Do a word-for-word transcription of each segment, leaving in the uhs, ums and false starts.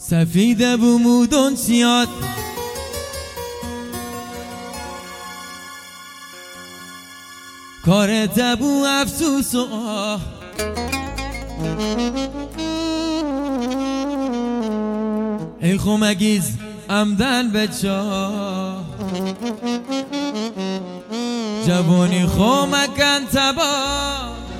سفید بومودون سیاد کار تبو افسوس و آه ای خمگیز عمدن به چاه جوانی خمکن تبا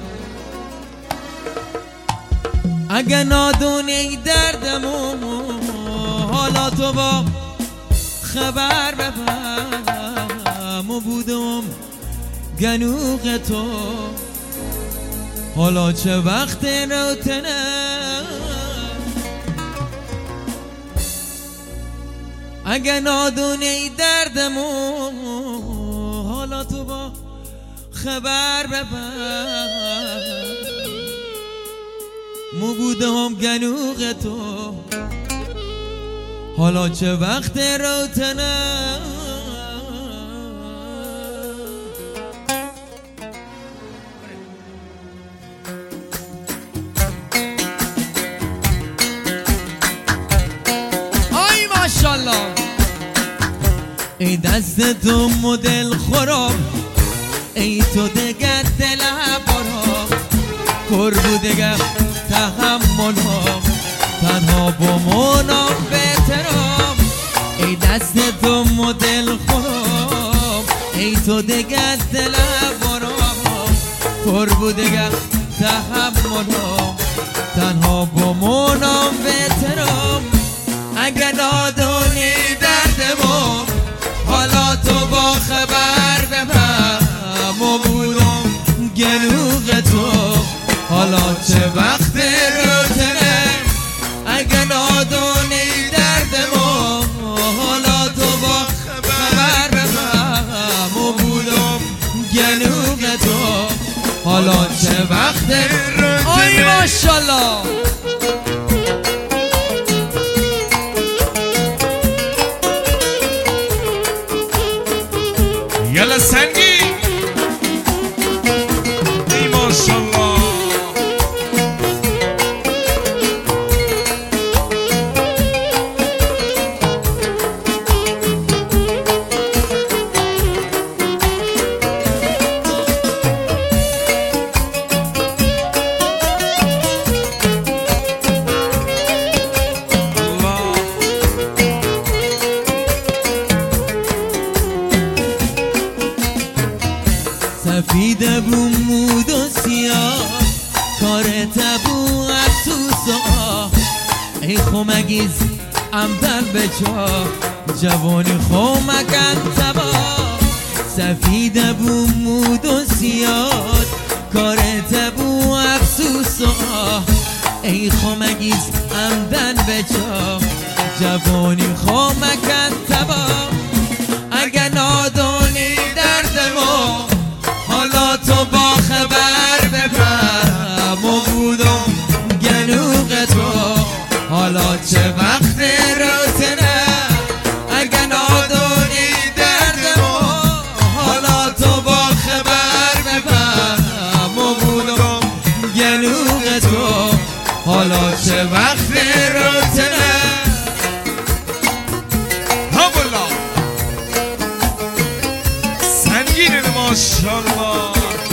اگه نادونی دردمو حالا تو با خبر ببرم و بودم گنوق تو حالا چه وقت روتنه اگه نادونی دردمو حالا تو با خبر ببر مو بودم گنوق تو حالا چه وقت روتنه آی ماشالله ای دست تو مدل خراب ای تو دگر دل برام پر بودگر تحمل ها تنها با منام بهترام ای دست تو مدل خراب ای تو دگر دل برام پر بودگر تحمل ها تنها با منام بهترام اگه نادونی دردمو حالا تو با خبر ببرم و بودم گلوغ تو حالا چه وقت روتنه اگه نادونی دردمو حالا تو با خبر ببرم و بودم گلوغ تو حالا چه وقت روتنه آی ماشالله یلا سنگی ای ماشالله سفید بومود و سیاه کار تبو افسوس و آه ای خمگیز عمدن به چاه جوانی خمکن تبا سفید بومود و سیاه کار تبو افسوس و آه ای خمگیز عمدن به چاه جوانی خمکن تبا اگه نادونی دردمو حالا تو با خبر ببرم و بودم گلوغ تو حالا چه وقت روتنه اگه نادونی دردمو حالا تو با خبر ببرم و بودم گلوغ تو حالا چه وقت روتنه هبلا سنگین ماشالله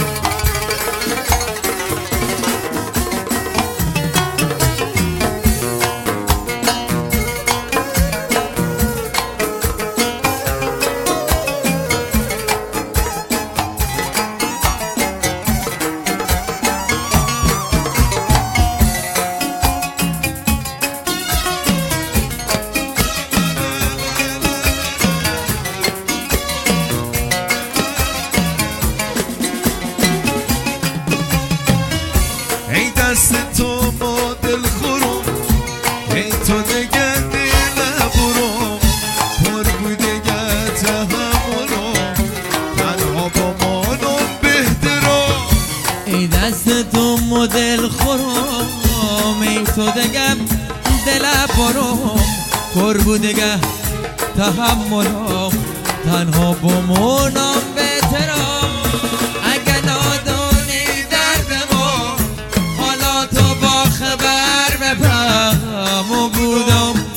ای دست تو ما دل خورم ای تو دگر دل برم پر بودگر تحملم تنها با مانم بهترم ای دست تو مدل خورم ای تو دگر دل برم پر بودگر تحملم تنها با مانم بهترم اگه نادونی دردمو حالا تو با خبر ببرم و بودم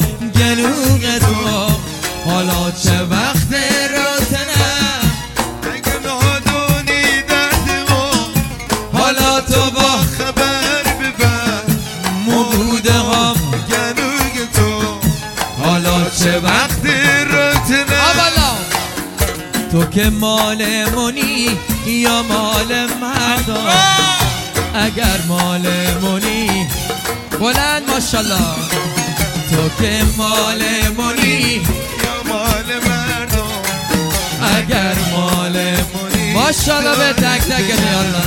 گلوغ تو حالا چه وقت روتنه اگه نادونی درد ما حالا تو با خبر ببر مو بوده هم گلوگ تو حالا چه وقت روتنه اولا تو که مال منی یا مال مردم اگر مال منی بلند ماشالله تو که مال منی یا مال مردم اگر مال منی ماشالله به تک تک نیالله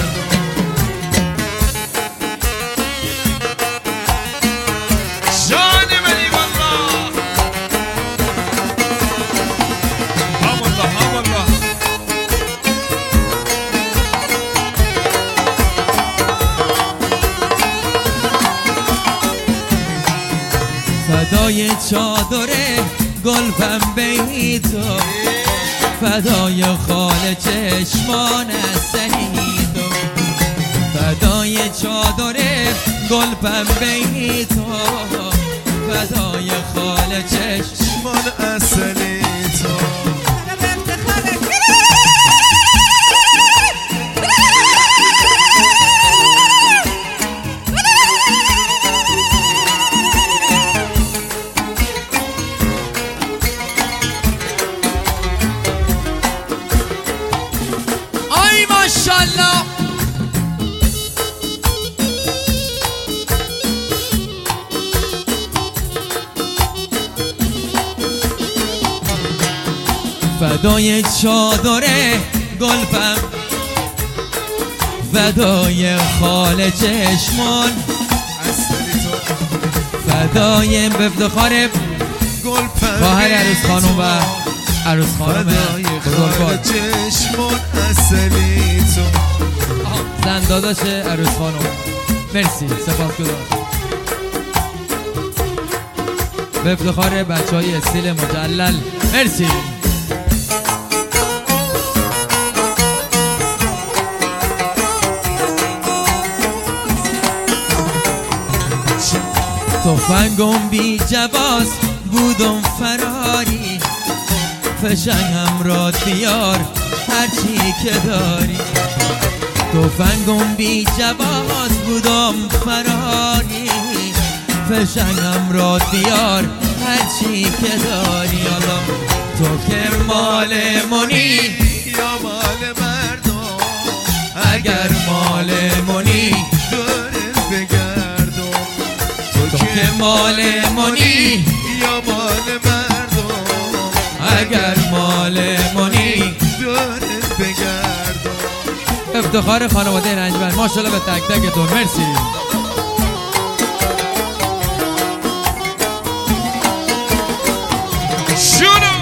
جان منی والله هم الله هم الله فدای چادر گل پنبه‌ای تو فدای خال چشمان سهی تو فدای چادر گل پنبه‌ای تو فدای خال چشمان اصلی تو آی ماشالله فدای چادر گلپم فدای خال چشمان اصلی تو فدای به افتخار گل خواهر عروس خانم و عروس خانم بزرگوار چشمون اصلی تو زن داداش عروس خانم مرسی سپاسگزار به افتخار بچه های استیل مجلل مرسی تفنگم بی جواز بودم فراری فشنگم را بیار هرچی که داری تفنگم بی جواز بودم فراری فشنگم را بیار هرچی که داری حالا تو که مال منی یا مال مردم اگر مال منی دورت بگردم تو که مال منی یا مال مردم اگر مال منی دورت بگردم افتخار خانواده رنجبر ماشاءالله به تک تکتون مرسی شونو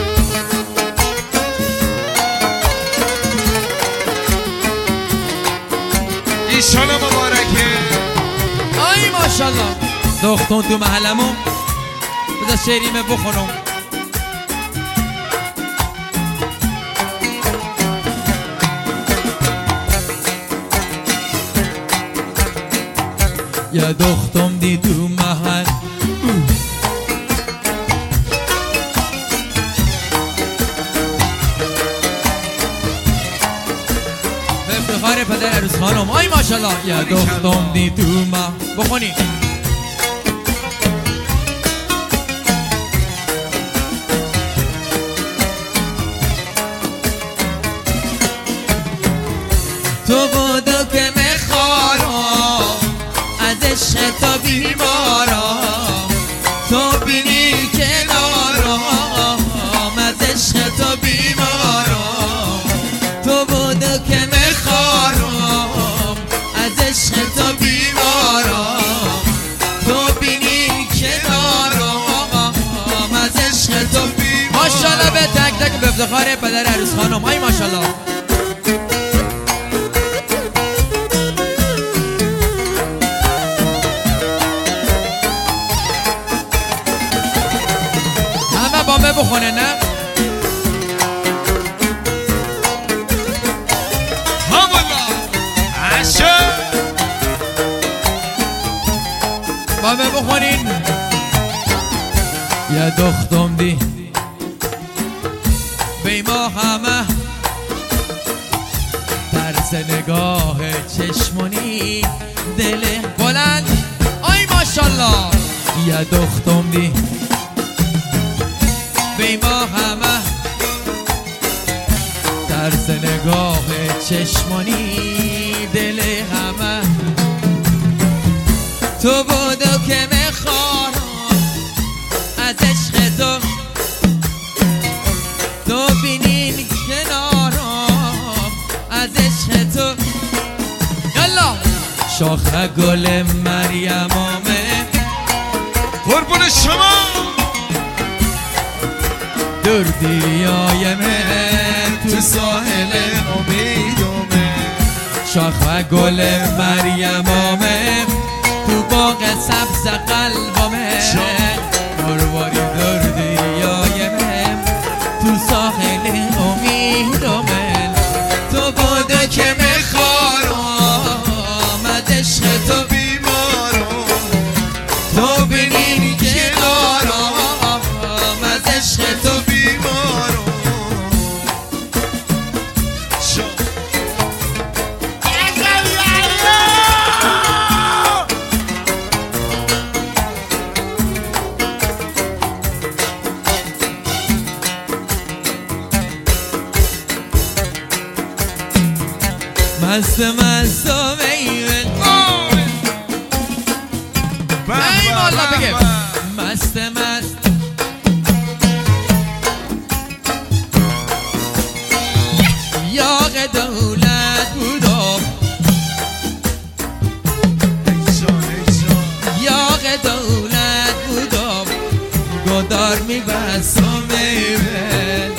ایشالا مبارکه آی ماشاءالله دختون تو محلمون بذار شعریمه بخونم یا دختم دی تو محل به افتخار پدر عروس خانم آی ماشاءالله یا دختم دی تو محل بخونی تو بودو که میخوارم از عشق تو بیمارم تو بینی کنارم از عشق تو بیمارم تو بودو که میخوارم از عشق تو بیمارم تو بینی کنارم از عشق تو بیمارم ماشاءالله به تک تک به افتخار پدر عروس خانم های ماشاءالله بامه بخونه نه همولا عشق بامه بخونین یه دختم دی بی ما همه ترس نگاه چشمونی دل بلند آی ماشالله یه دختم دی بی ما همه ترس نگاه چشمونی دل همه تو بودو که میخوانم از عشق تو تو بینین کنارم از عشق تو یالا شاخه گل مریمامه قربون شما دور دیریای من تو ساحل امیدومه شاخه گل مریمامه تو باغ سبز قلبمه مرواری دور دیریای من تو ساحل امیدومه تو بوده که میخوارم از عشق تو بیمارم تو بینی که دارم از عشق تو بیمارم شا مست مست و میون ای والا بگه مست مست یاغ دولت بودم یاغ دولت بودم گدار میبستم میون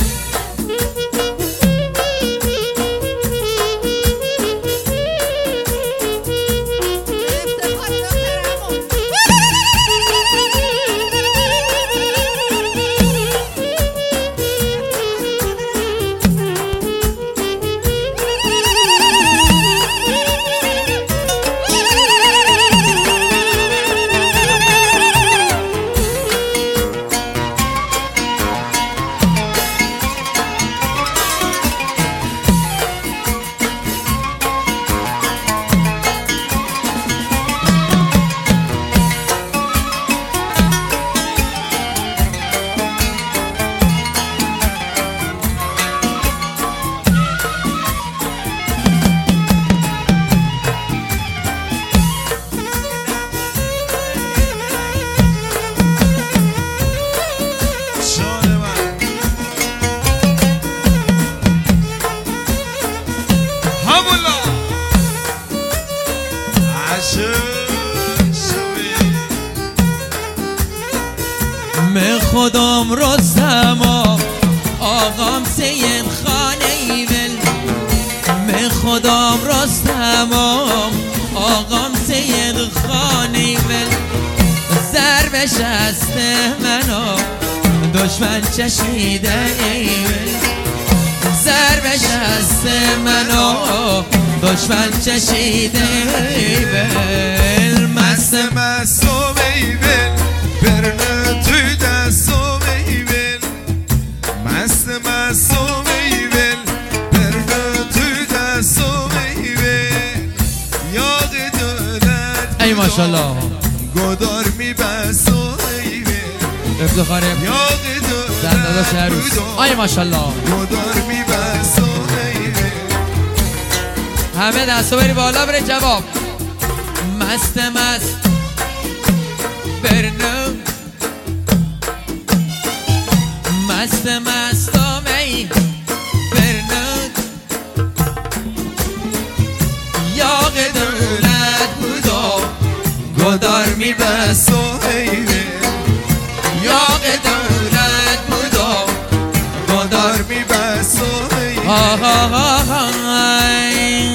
من خودم رستم آقام سید خانه ایول من خودم رستم آقام سید خانه ایول ضرب شست منو دشمن چشیده ایول ضرب شست منو دشمن چشیده ایول مست مست و میول برنه توی دست و میول مست مست و میول برنه توی دست و میول یاد دولت ای ماشالله گدار میبست و میول افتخاره یاد زن داداش دولت عروس ای ماشالله گدار میبست و میول همه دستو بری بالا بره جواب مست مست برنو مست مست و می برنو یاغ دولت بودو گدار میبست و میول یاغ دولت بودو گدار میبست و میول آه آه آه آه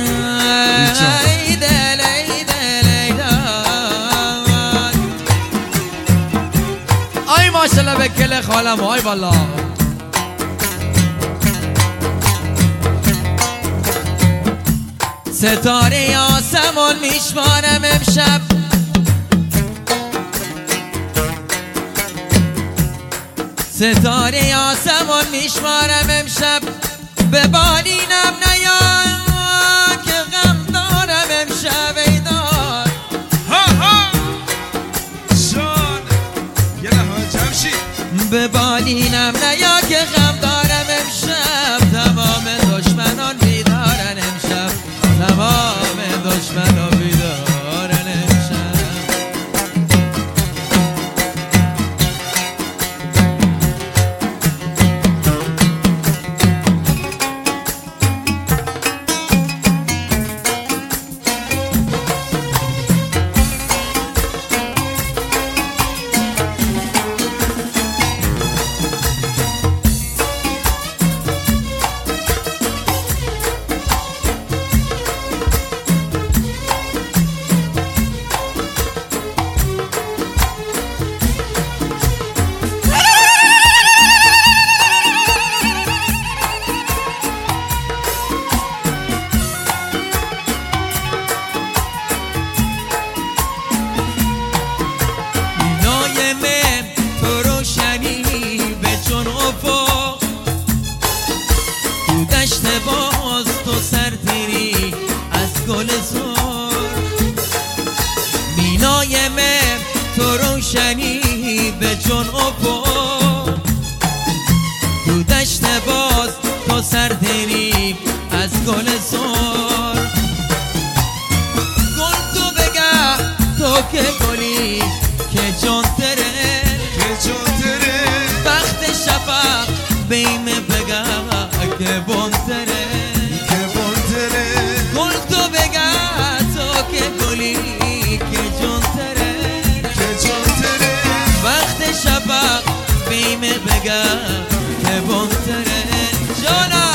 ماشالله به کل خالم های والا ستاره آسمون میشمارم امشب ستاره آسمان میشمارم امشب به بالینم نیا که غم دارم امشب ایدار ها ها شان یه لحظه جمشید به بالینم نیا که غم دارم امشب تمام دشمنان بیدارن امشب تمام دشمنان بیدارن امشب باز تو سرتیری از گل زور مینای مه تو روشنی به جون افق تو دشت باز تو سرتیری از گل زور گل تو بگه تو که گلی که جون تره که جون تره وقت شفق بیمه بگه که بونتره که بونتره گل تو بگه تو که گلی که جونتره که جونتره وقت شفق بیمه بگه که بونتره جانا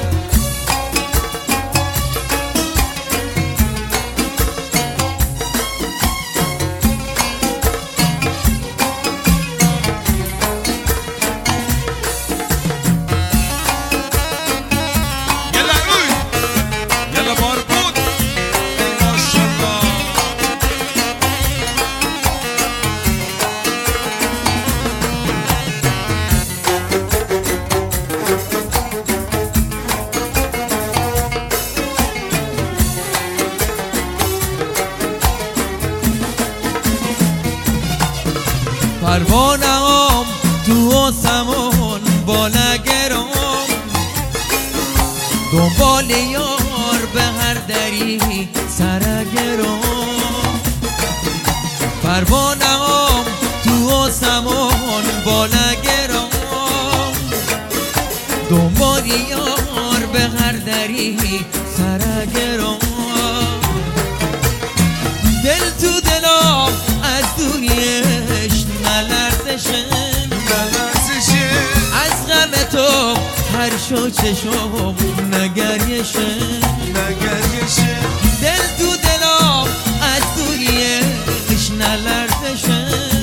پروانه هم تو آسمون بالا گرام دنبال یار به هر دری سر گرام پروانه هم تو آسمون بالا گرام دنبال یار به هر دری سر گرام دل تو دلم از دوریش نلرزشن از غم تو هر شو چشم نگریشن دل تو دلم از دوریش نلرزشن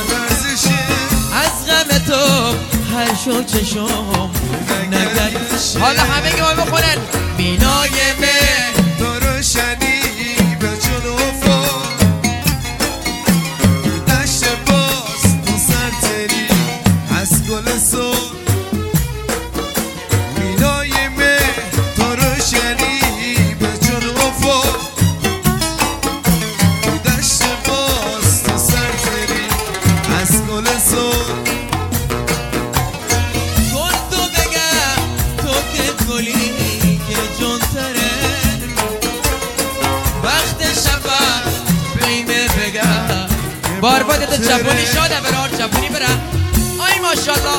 از غم تو هر شو چشم نگریشن حالا همه که ما بخونن مینای مه تو روشنی به جون افق دشت باز تو سرتری از گل سر مینای مه تو روشنی به جون افق دشت باز تو سرتری از گل سر گل تو بگه تو که گلی که جونتره وقت شفق بیمه بگه بارباد تو چپونی شاده برار چپونی بره آی ماشالله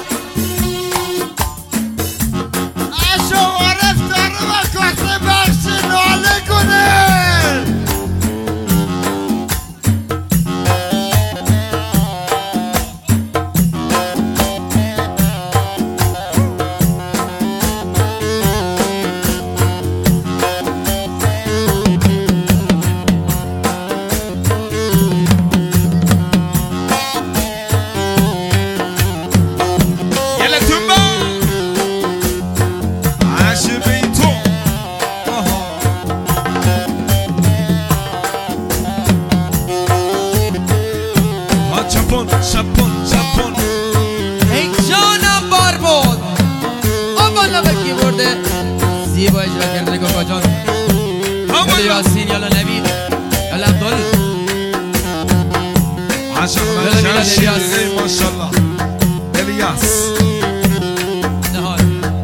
اشو عرف داره و کاسه بخش ناله کنه زیبا اجرا کرده کاکا جان. یالا یاسین، یالا نوید، یالا عبدال. عاشق من جمشید ماشالله الیاس. نهار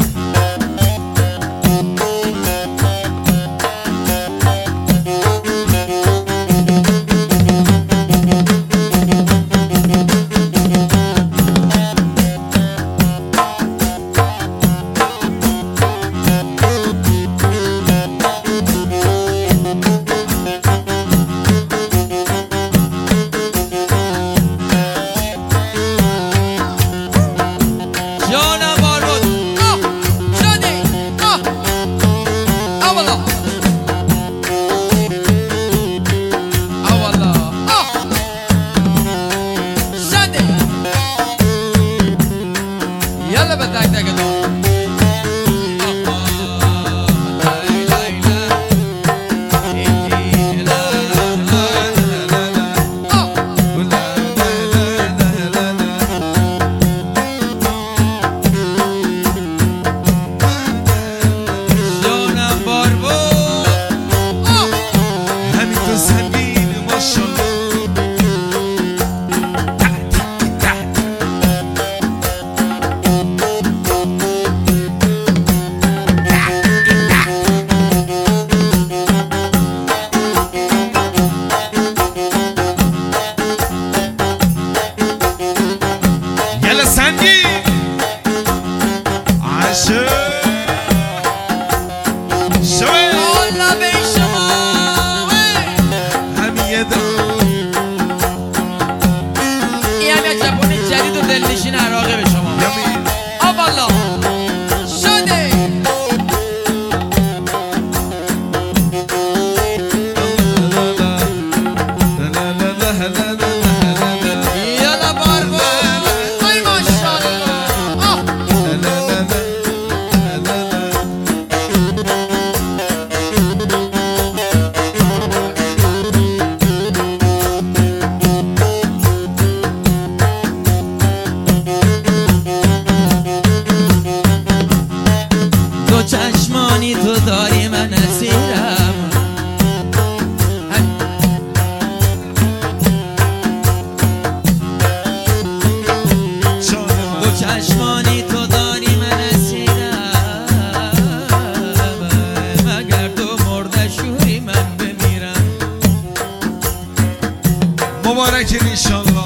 مبارک انشالله.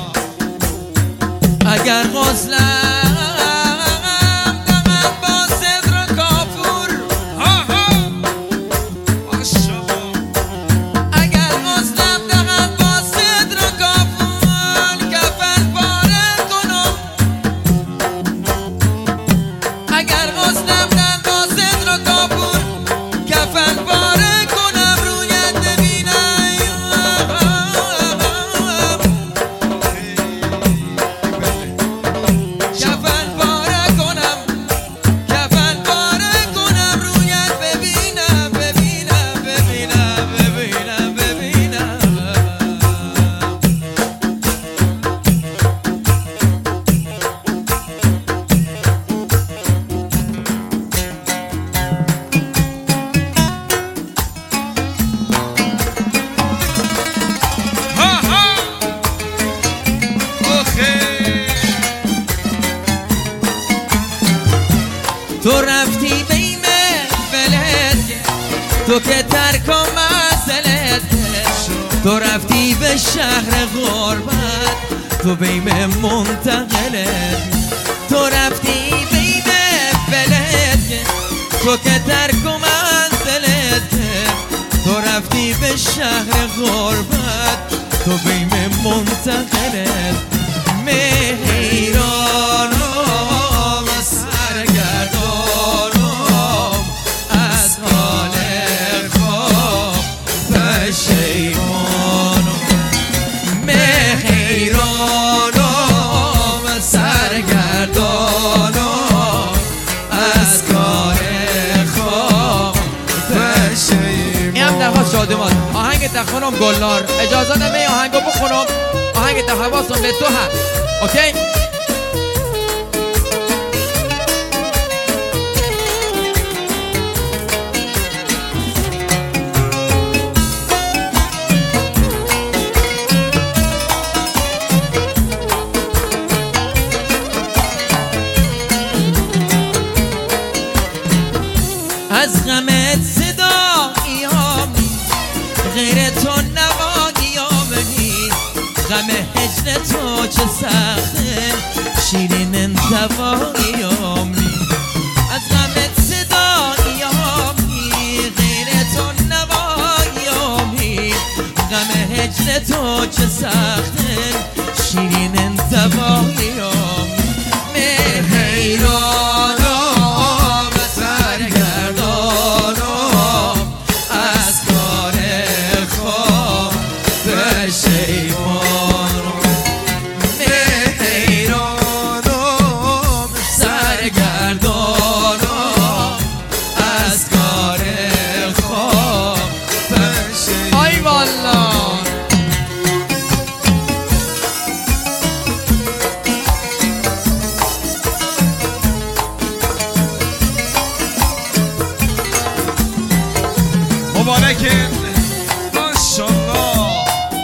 اگر غسلم دمم با صدر کافور، اگر غسلم دمم با صدر کافور کفن پاره کنم، اگر غسلم دم با صدر کافور کفن پاره کنم، رویت ببینم تو رفتی بیم فلت، تو که ترک و منزلت، تو رفتی به شهر غربت، تو بیم منتقلت، تو رفتی بیم فلت، تو که ترک و منزلت، تو رفتی به شهر غربت، تو بیم منتقلت. مهیرانم سرگردانم از حال خواب پشیمانم، مهیرانم سرگردانم از کار خواب پشیمانم. این هم درخواست شادمان آهنگ تخونم گلنار، اجازه نمی آهنگو بخونم، آهنگ تخواستم به تو هم. اوکی؟ از غمت صدایام غیر تو نواییام نیست غم هجر تو چه سخته شیرین انتواییام نیست از غمت صدایام غیر تو نواییام نیست غم هجر تو چه سخته شیرین انتواییام می حیرانم مبارکه ماشاءالله.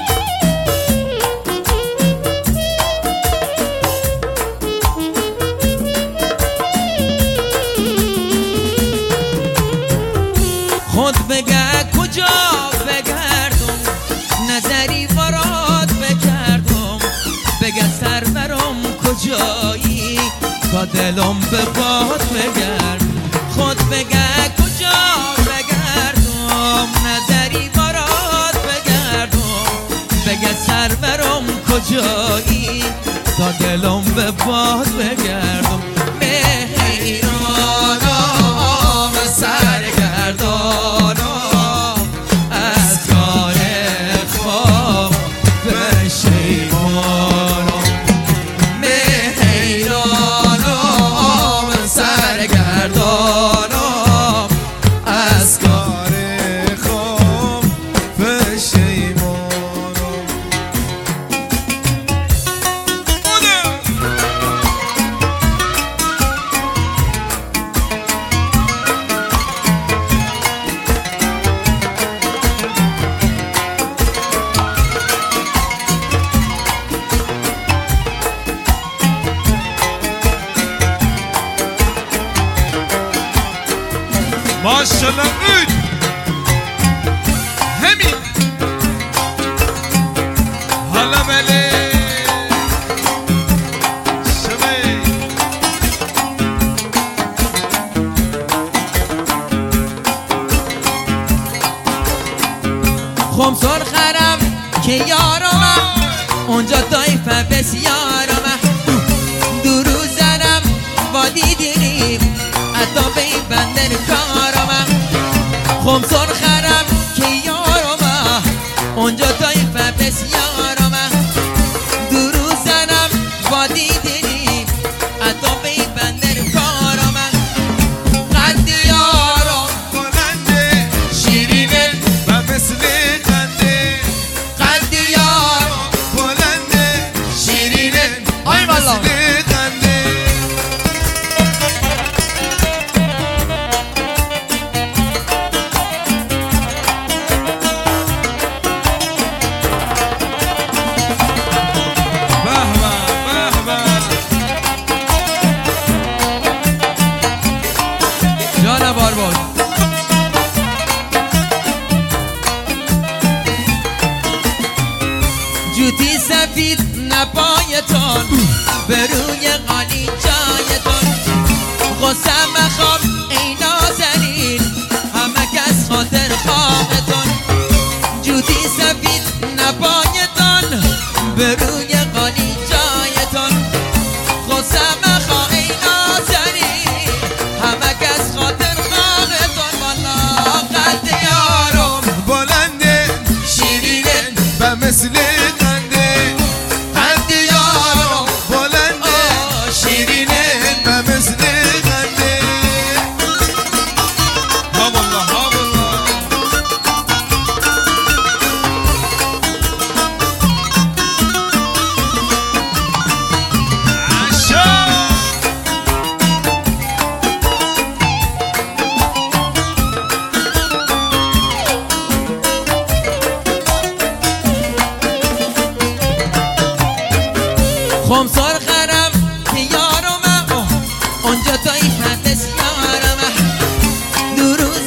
خود بگه کجا بگردم نظری وارد بکردم بگه سرورم کجایی تا دلم به باد بگردم خود بگه کجا بگردم نظری وارد بگردم بگه سرورم کجایی تا دلم به باد بگردم به حیرانم سرگردانم از کار خواب پشیمانم به حیرانم سرگردانم از کار خواب پشیمانم. ماشاءالله بود همین حالا بله شبه خمسان خرم که یارم اونجا دایفه بسیارم درو زنم وادی دیریم حتی به این بندر کارم خمسان خرم که یارم اونجا دایفه بسیارم درو زنم وادی دیریم حتی به این بندر کارم قد یارم بلنده شیرینه و مثل قنده قد یارم بلنده شیرینه آی والا مثل قنده. جان بارباد جوتی سفید نپایتان به روی قالی جایتان غصه مخواب ای نازنین همه کس خاطر خواهتان جوتی سفید نپایتان به روی قالی جایتان غصه مخواب ای نازنین همه کس خاطر خواهتان والا قد یارم بلنده شیرینه و مثل قنده قد یارم بلنده شیرینه و مثل قنده. ها والله ها والله عشا خمسار خرم که یارم اونجا تایی فتس یارم درو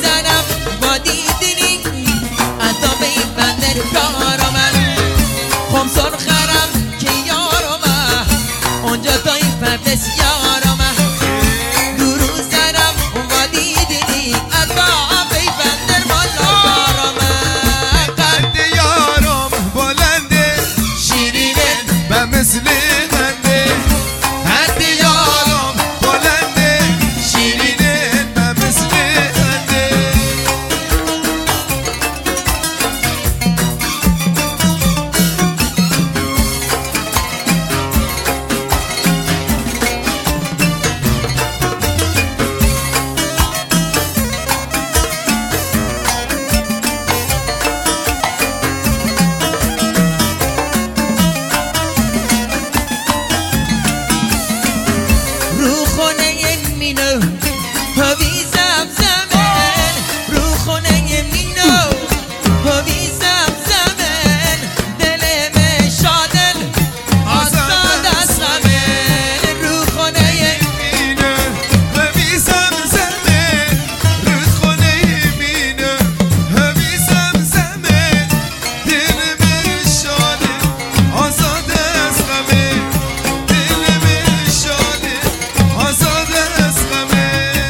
مینو هوی زمزمن رو خونه مینو هوی زمزمن دل من شادل آزاد از غمن رو خونه مینو هوی زمزمن رو خونه مینو هوی زمزمن دل من شاده آزاد از غمه دل من شاده آزاد از غمه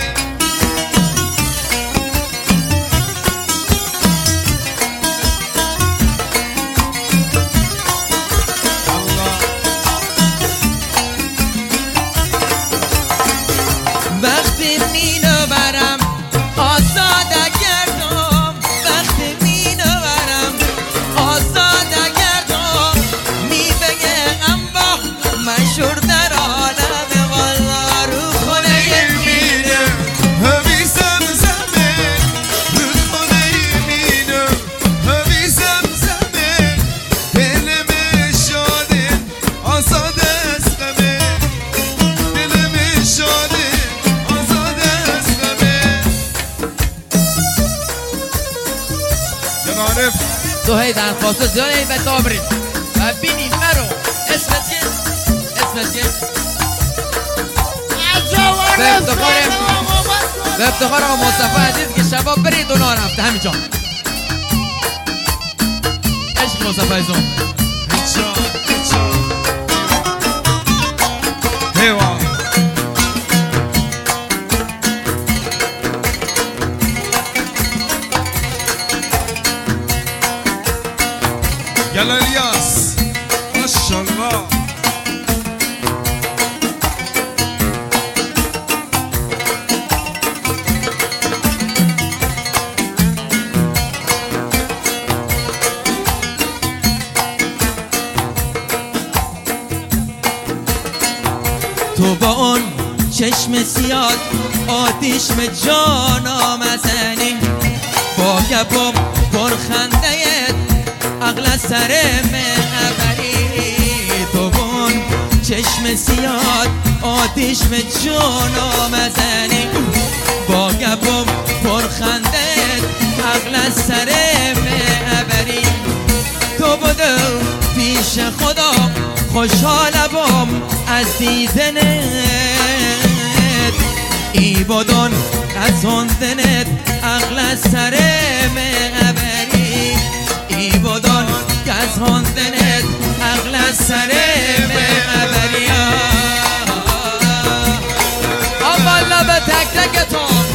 وقتی مینو برم آزاد گردم وقتی مینو برم آزاد گردم میوه انبا مشهور در عالم والا رو خونه مینو هوی زمزمن رو خونه مینو هوی زمزمن دل من شاده آزاد از غمه دل من شاده آزاد از غمه جنارف تو هی درخواست زیاد هی به دابرید و بینی مرو اسمت چیه؟ اسمت چیه؟ به افتخار به افتخار آقا مصطفی عزیز که شباب برید و نارفته همینجا عشق مصطفی عزیزم هیچا هیچا هیوا یلا الیاس ماشاءالله تو با اون چشم سیاد آتیش به جانم ازنی با گپم پرخندهت عقل سر معبری تو با اون چشم سیاد آتیش به جانم ازنی با گپم پرخندهت عقل سر معبری تو بودو پیش خدا خوشحالم از دیدنت ای بودن از هندنت عقل سر معبری ای بودن از هندنت عقل سر معبری اما لب تک تکتون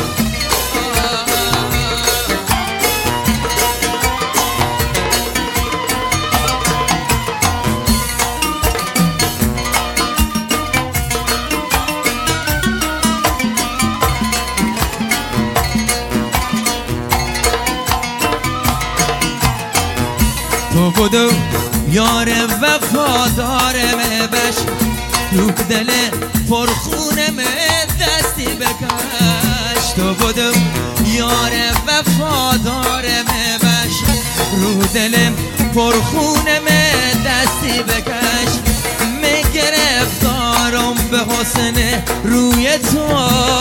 تو بودو یار وفادار مبش رو دل پرخونه دستی بکش تو بودو یار وفادار مبش رو دل پرخونه دستی بکش میگرفتارم به حسن روی تو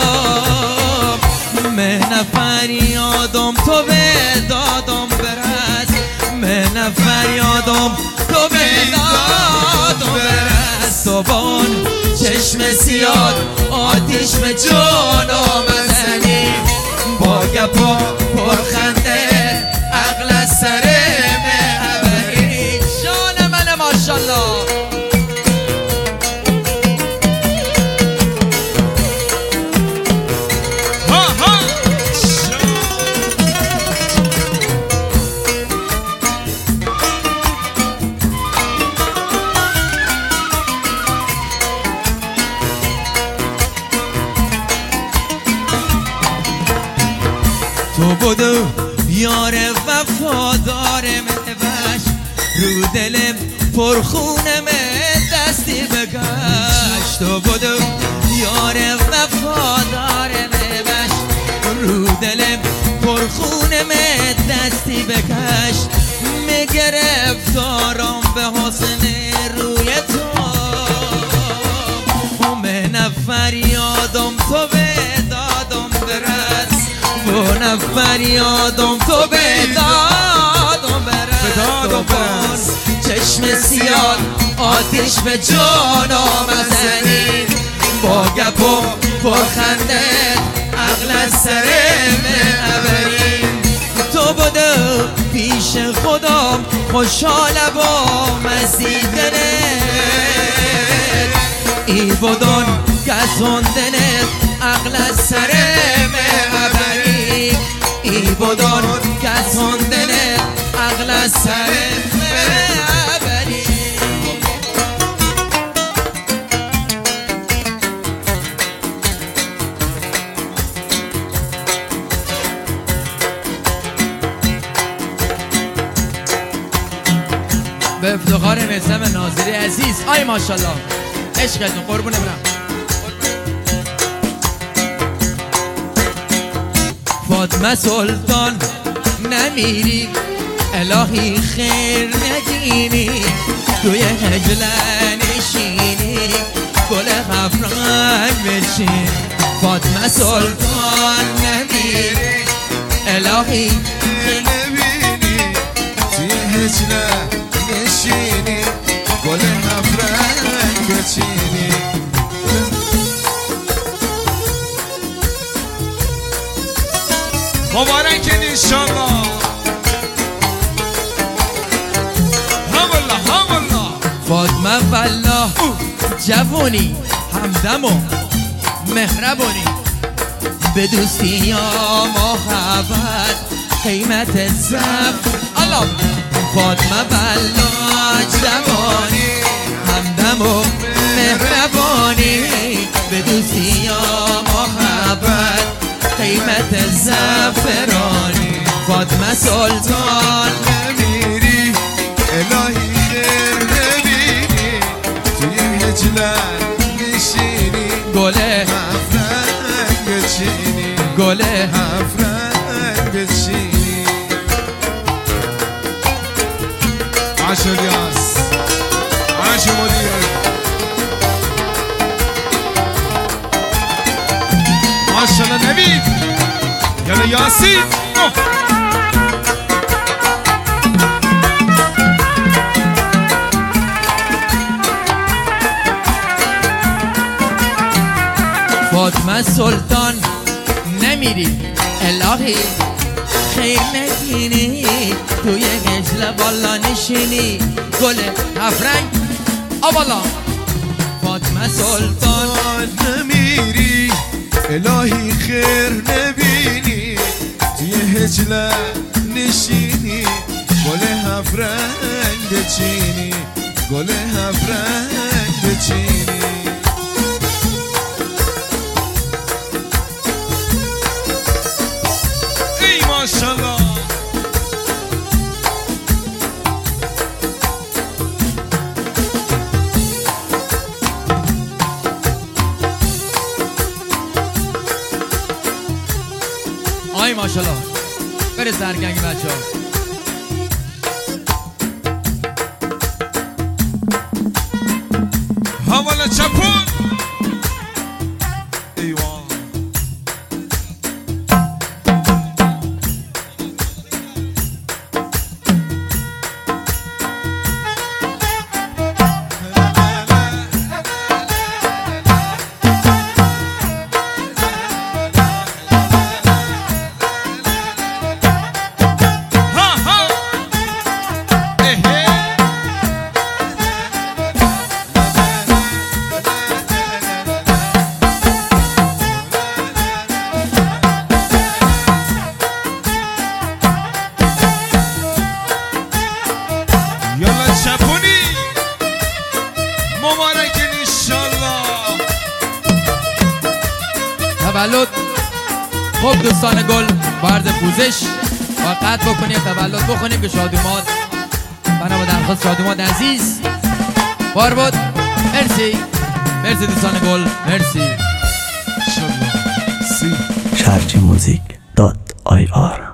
من فریادم تو به دادم برس من فریادم تو به دادم برس تو بان چشم سیاد آتیش به جانم زنی با گپا پرخنده عقل سر معبری جان من ماشالله تو بودو یار وفادار مبش رو دلم پرخونم دستی بکش تو بودو یار وفادار مبش رو دلم پرخونم دستی بکش میگرفتارم به حسن روی تو من فریادم تو به فریادم تو بدادم برد چشم سیاد آتیش به جانم ازنی با گپ و پرخنده عقل از سر معبری تو بوده پیش خودم خوشحال با مزیدنه ای بودن گزوندنه عقل از سر معبری ای بودن گزوندنه عقل از سر معبری به افتخار میثم ناظری عزیز آی ماشاءالله عشقتون قربونه برم فاطمه سلطان نمیری الهی خیر ندینی توی هجله نشینی گل غفران بچین فاطمه سلطان نمیری الهی خیر نبینی توی هجله نشینی گل غفران بچینی مبارک انشالله همالله همالله فاطمه والله جوانی همدم و مهربانی به دوستی یا محبت قیمت زب الله فاطمه والله جوانی همدم و مهربانی به دوستی یا محبت قیمت زفرانی فاطمه سلطان نمیری الهی خیر نبینی توی هجله نشینی گل هفرنگ بچینی گل هفرنگ بچینی عاشق یاس عاشق مدیر ماشاءالله نبید یالا یاسین فاطمه سلطان نمیری الهی خیر نگینی توی هجله بالا نشینی گل هفرنگ آوالا فاطمه سلطان نمیری الهی خیر نبینی توی هجله نشینی گل هفرنگ بچینی گل هفرنگ بچینی ای ماشاءالله آی ماشاءالله بره سرگنگ بچه ها حوالا چپون ایوان تولد خب دوستان گل با عرض پوزش با قطع بکنیم تولد بخونیم که شادومات بنا با درخواست شادومات عزیز بار بود. مرسی مرسی دوستان گل مرسی. شرجی موزیک دات آی آر